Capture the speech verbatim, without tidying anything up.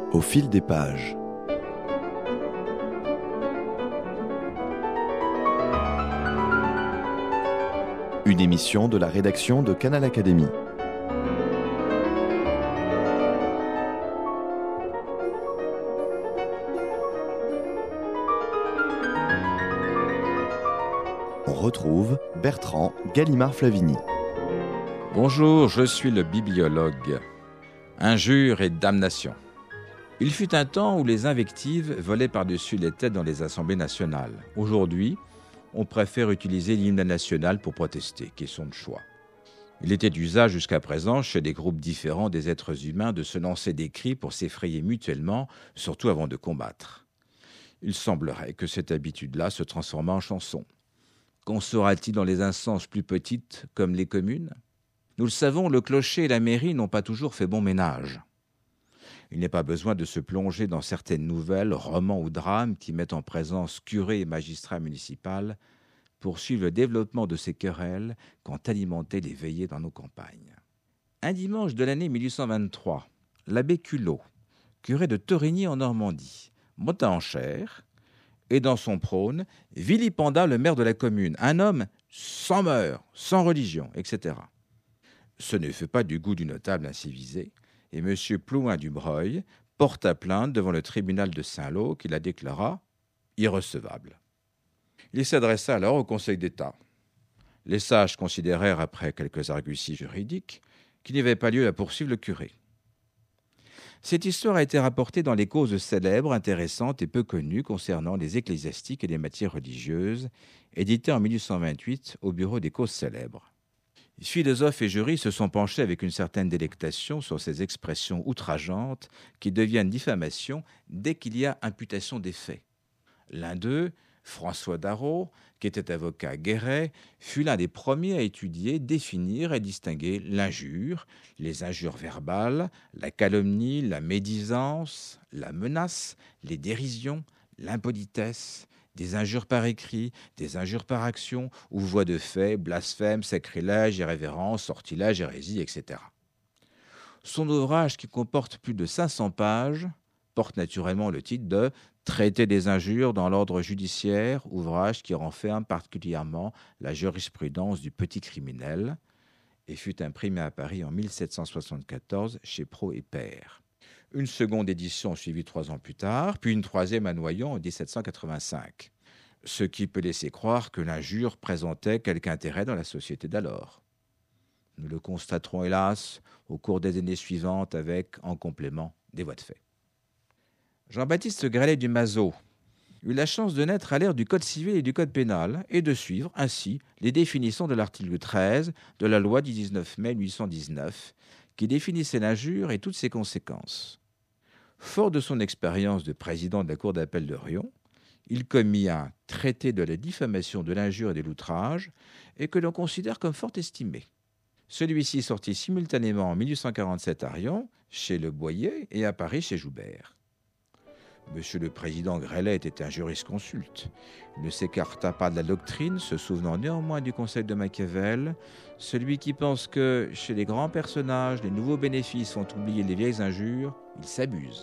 Au fil des pages. Une émission de la rédaction de Canal Académie. On retrouve Bertrand Gallimard-Flavigny. Bonjour, je suis le bibliologue. Injures et damnation. Il fut un temps où les invectives volaient par-dessus les têtes dans les assemblées nationales. Aujourd'hui, on préfère utiliser l'hymne national pour protester, question de choix. Il était d'usage jusqu'à présent, chez des groupes différents des êtres humains, de se lancer des cris pour s'effrayer mutuellement, surtout avant de combattre. Il semblerait que cette habitude-là se transforme en chanson. Qu'en sera-t-il dans les instances plus petites, comme les communes ? Nous le savons, le clocher et la mairie n'ont pas toujours fait bon ménage. Il n'est pas besoin de se plonger dans certaines nouvelles, romans ou drames qui mettent en présence curés et magistrats municipaux pour suivre le développement de ces querelles qu'ont alimenté les veillées dans nos campagnes. Un dimanche de l'année mille huit cent vingt-trois, l'abbé Culot, curé de Torigny en Normandie, monta en chaire et dans son prône vilipenda le maire de la commune, un homme sans mœurs, sans religion, et cetera. Ce ne fut pas du goût du notable incivisé, et M. Plouin du Breuil porta plainte devant le tribunal de Saint-Lô qui la déclara irrecevable. Il s'adressa alors au Conseil d'État. Les sages considérèrent, après quelques arguties juridiques, qu'il n'y avait pas lieu à poursuivre le curé. Cette histoire a été rapportée dans les causes célèbres, intéressantes et peu connues concernant les ecclésiastiques et les matières religieuses, éditées en mille huit cent vingt-huit au Bureau des causes célèbres. Philosophes et juristes se sont penchés avec une certaine délectation sur ces expressions outrageantes qui deviennent diffamation dès qu'il y a imputation des faits. L'un d'eux, François Darrot, qui était avocat à Guéret, fut l'un des premiers à étudier, définir et distinguer l'injure, les injures verbales, la calomnie, la médisance, la menace, les dérisions, l'impolitesse, des injures par écrit, des injures par action, ou voies de fait, blasphème, sacrilège, irrévérence, sortilège, hérésie, et cetera. Son ouvrage, qui comporte plus de cinq cents pages, porte naturellement le titre de « Traité des injures dans l'ordre judiciaire », ouvrage qui renferme particulièrement la jurisprudence du petit criminel, et fut imprimé à Paris en mille sept cent soixante-quatorze chez Pro et Père. Une seconde édition suivie trois ans plus tard, puis une troisième à Noyon en dix-sept cent quatre-vingt-cinq. Ce qui peut laisser croire que l'injure présentait quelque intérêt dans la société d'alors. Nous le constaterons hélas au cours des années suivantes avec, en complément, des voies de fait. Jean-Baptiste Grelet du Mazeau eut la chance de naître à l'ère du Code civil et du Code pénal et de suivre ainsi les définitions de l'article treize de la loi du dix-neuf mai mille huit cent dix-neuf qui définissait l'injure et toutes ses conséquences. Fort de son expérience de président de la Cour d'appel de Riom, il commit un traité de la diffamation de l'injure et de l'outrage et que l'on considère comme fort estimé. Celui-ci sortit simultanément en mille huit cent quarante-sept à Riom, chez Le Boyer, et à Paris chez Joubert. Monsieur le président Grelet était un jurisconsulte. Il ne s'écarta pas de la doctrine, se souvenant néanmoins du conseil de Machiavel, celui qui pense que, chez les grands personnages, les nouveaux bénéfices font oublier les vieilles injures, il s'abuse.